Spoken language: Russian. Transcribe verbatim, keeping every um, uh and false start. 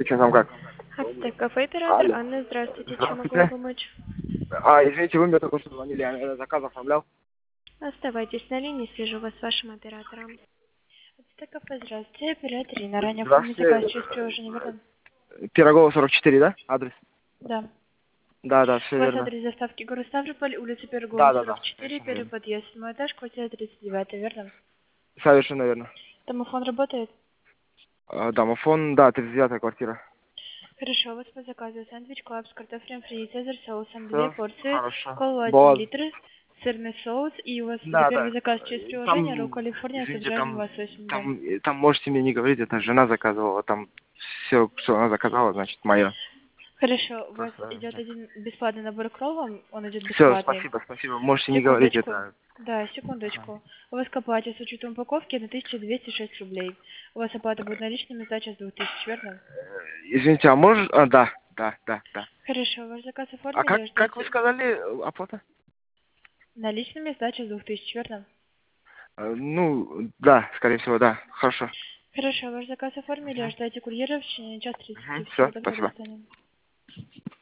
Что там как? Ацтек кафе оператор Алло. Анна, здравствуйте, чем могу вам Здравствуйте. помочь? А, извините, вы мне только что звонили, я наверное, заказ оформлял. Оставайтесь на линии, свяжу вас с вашим оператором. Ацтек кафе, здравствуйте, оператор Инна. Ранее оформили заказ Здравствуйте. через приложение, верно? Пирогова сорок четыре, да? Адрес? Да. Да, да, все У вас верно. адрес доставки город Ставрополь, улица Пирогова, Да, да, сорок да, четыре, совершенно первый верно. подъезд, седьмой этаж, квартира тридцать девять, верно? Совершенно верно. Домофон работает? А, домофон, да, тридцать девятая квартира. Хорошо, у вас по заказу сэндвич клаб с картофелем фри, цезарь соусом, две Все, порции, хорошо. кола один Бот. литр, сырный соус, и у вас за Да, первый да. заказ через Э, приложение Ру Там, Калифорния извините, забираем у там, вас восемь, да. там, э, там можете мне не говорить, это жена заказывала, там все, что она заказала, значит, мое. Хорошо, у вас Просто, идет один бесплатный набор к роллам, он идет все, бесплатный. спасибо, спасибо. Можете не говорить Секундочку. это. Да, секундочку. У вас к оплате с учетом упаковки на тысяча двести шесть рублей. У вас оплата будет наличными, сдача с двух тысяч, верно? Э, Извините, а можешь... А, да, да, да, да. Хорошо, ваш заказ А как, оформили, как вы ждете сказали, э, оплата? наличными, сдача с двух тысяч, верно? Э, Ну, да, скорее всего, да. Хорошо. Хорошо, ваш заказ оформили, ждете курьера в течение час тридцать. Угу. Всего Все, доброго, до спасибо. свидания.